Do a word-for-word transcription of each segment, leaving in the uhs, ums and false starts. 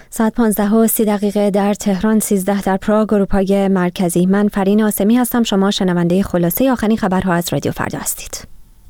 ساعت پانزده و سی دقیقه در تهران، سیزده در پراگ، اروپای مرکزی. من فرین آسمی هستم. شما شنونده خلاصه آخرین خبرها از رادیو فردا هستید.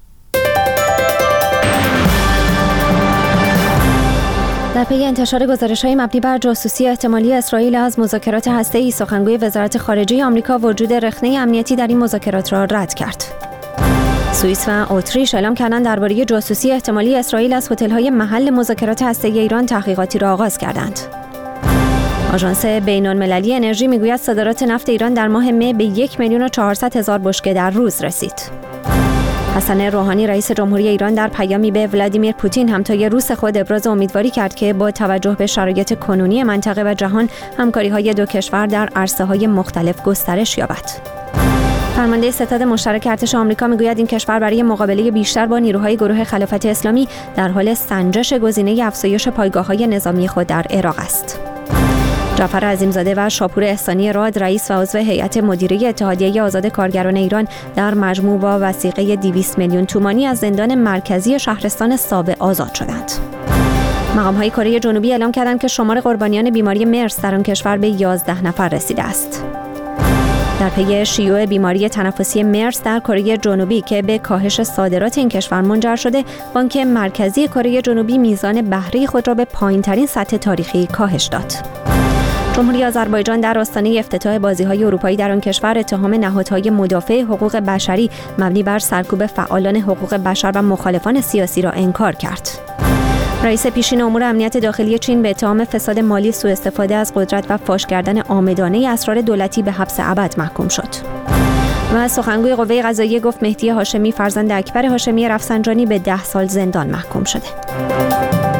در پی انتشار گزارش‌های مبنی بر جاسوسی احتمالی اسرائیل از مذاکرات هسته‌ای، سخنگوی وزارت خارجه آمریکا وجود رخنه امنیتی در این مذاکرات را رد کرد. سوئیس و اتریش اعلام کردند درباره جاسوسی احتمالی اسرائیل از هتل‌های محل مذاکرات هسته‌ای ایران تحقیقاتی را آغاز کردند. آژانس بین‌المللی انرژی میگوید صادرات نفت ایران در ماه مه به یک میلیون و چهارصد هزار بشکه در روز رسید. حسن روحانی رئیس جمهوری ایران در پیامی به ولادیمیر پوتین همتای روس خود ابراز امیدواری کرد که با توجه به شرایط کنونی منطقه و جهان همکاری‌های دو کشور در عرصه‌های مختلف گسترش یابد. فرمانده ستاد مشترک ارتش آمریکا میگوید این کشور برای مقابله بیشتر با نیروهای گروه خلافت اسلامی در حال سنجش گزینه افزایش پایگاه‌های نظامی خود در عراق است. جعفر عظیمزاده و شاپور احسانی راد رئیس و عضو هیئت مدیره اتحادیه آزاد کارگران ایران در مجموع با وثیقه دویست میلیون تومانی از زندان مرکزی شهرستان سابع آزاد شدند. مقام‌های کره جنوبی اعلام کردند که شمار قربانیان بیماری مرس در آن کشور به یازده نفر رسیده است. در پی شیوع بیماری تنفسی مرس در کره جنوبی که به کاهش صادرات این کشور منجر شده، بانک مرکزی کره جنوبی میزان بهره خود را به پایین‌ترین سطح تاریخی کاهش داد. جمهوری آذربایجان در آستانه افتتاح بازی‌های اروپایی در آن کشور اتهام نهادهای مدافع حقوق بشری مبنی بر سرکوب فعالان حقوق بشر و مخالفان سیاسی را انکار کرد. رئیس پیشین امور امنیت داخلی چین به اتهام فساد مالی، سوءاستفاده از قدرت و فاش کردن عامدانه اسرار دولتی به حبس ابد محکوم شد. و سخنگوی قوه قضاییه گفت مهدی هاشمی فرزند اکبر هاشمی رفسنجانی به ده سال زندان محکوم شده.